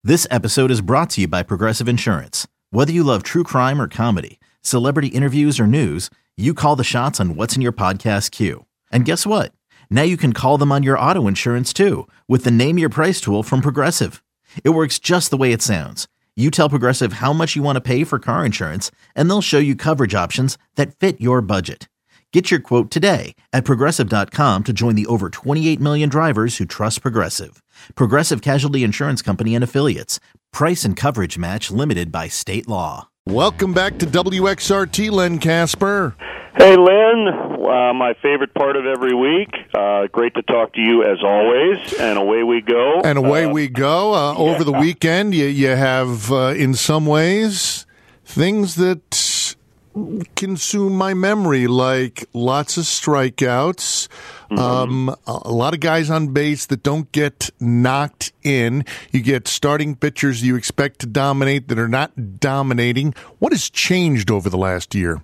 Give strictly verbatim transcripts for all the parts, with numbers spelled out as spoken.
This episode is brought to you by Progressive Insurance. Whether you love true crime or comedy, celebrity interviews or news, you call the shots on what's in your podcast queue. And guess what? Now you can call them on your auto insurance too with the Name Your Price tool from Progressive. It works just the way it sounds. You tell Progressive how much you want to pay for car insurance, and they'll show you coverage options that fit your budget. Get your quote today at Progressive dot com to join the over twenty-eight million drivers who trust Progressive. Progressive Casualty Insurance Company and Affiliates. Price and coverage match limited by state law. Welcome back to W X R T, Len Casper. Hey, Len, uh, my favorite part of every week. Uh, great to talk to you as always, and away we go. And away uh, we go. Uh, yeah. Over the weekend, you, you have, uh, in some ways, things that consume my memory, like lots of strikeouts, mm-hmm. um, a lot of guys on base that don't get knocked in. You get starting pitchers you expect to dominate that are not dominating. What has changed over the last year?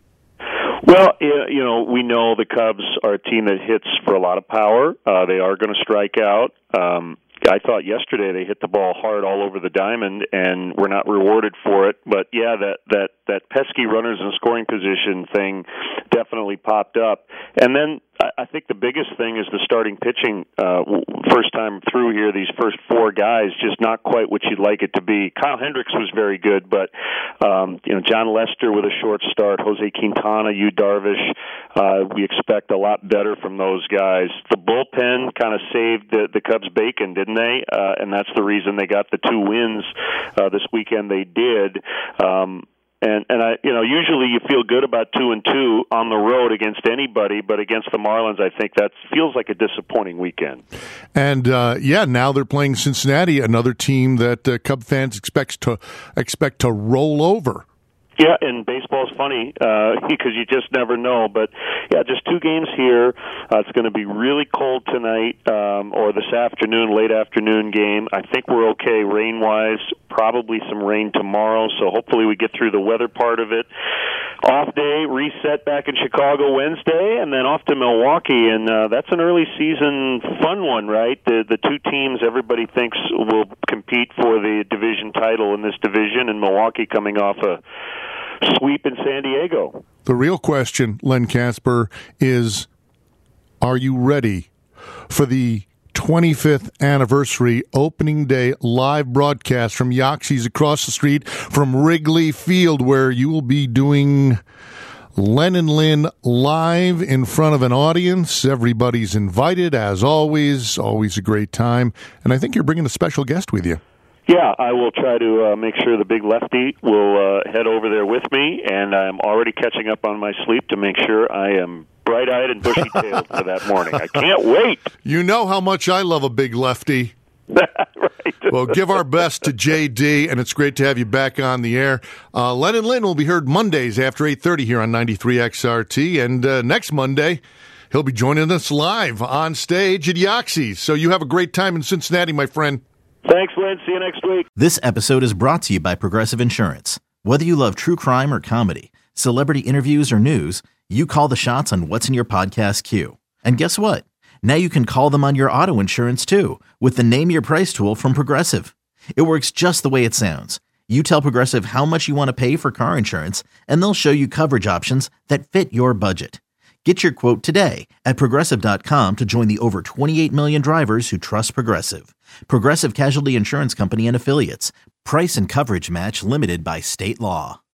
Well, you know, we know the Cubs are a team that hits for a lot of power. Uh, they are going to strike out. Um, I thought yesterday they hit the ball hard all over the diamond, and were not rewarded for it. But yeah, that that that pesky runners in scoring position thing definitely popped up. And then I think the biggest thing is the starting pitching. Uh, first time through here, these first four guys just not quite what you'd like it to be. Kyle Hendricks was very good, but um, you know, John Lester with a short start, Jose Quintana, Yu Darvish. Uh, we expect a lot better from those guys. The bullpen kind of saved the, the Cubs bacon, didn't they? Uh, and that's the reason they got the two wins uh, this weekend. They did. Um, And and I you know usually you feel good about two and two on the road against anybody, but against the Marlins, I think that feels like a disappointing weekend. And uh, yeah, now they're playing Cincinnati, another team that uh, Cub fans expects to expect to roll over. Yeah, and baseball's funny uh, because you just never know. But, yeah, just two games here. Uh, it's going to be really cold tonight um, or this afternoon, late afternoon game. I think we're okay rain-wise, probably some rain tomorrow, so hopefully we get through the weather part of it. Off day, reset back in Chicago Wednesday, and then off to Milwaukee. And uh, that's an early season fun one, right? The, the two teams everybody thinks will compete for the division title in this division, and Milwaukee coming off a sweep in San Diego. The real question, Len Casper, is are you ready for the twenty-fifth anniversary opening day live broadcast from Yoxie's across the street from Wrigley Field, where you will be doing Len and Lynn live in front of an audience? Everybody's invited, as always. Always a great time. And I think you're bringing a special guest with you. Yeah, I will try to uh, make sure the big lefty will uh, head over there with me, and I'm already catching up on my sleep to make sure I am bright-eyed and bushy-tailed for that morning. I can't wait. You know how much I love a big lefty. Right. Well, give our best to J D, and it's great to have you back on the air. Uh, Len and Lynn will be heard Mondays after eight thirty here on ninety-three X R T, and uh, next Monday he'll be joining us live on stage at Yoxie's. So you have a great time in Cincinnati, my friend. Thanks, Lynn. See you next week. This episode is brought to you by Progressive Insurance. Whether you love true crime or comedy, celebrity interviews or news, you call the shots on what's in your podcast queue. And guess what? Now you can call them on your auto insurance too with the Name Your Price tool from Progressive. It works just the way it sounds. You tell Progressive how much you want to pay for car insurance, and they'll show you coverage options that fit your budget. Get your quote today at Progressive dot com to join the over twenty-eight million drivers who trust Progressive. Progressive Casualty Insurance Company and Affiliates. Price and coverage match limited by state law.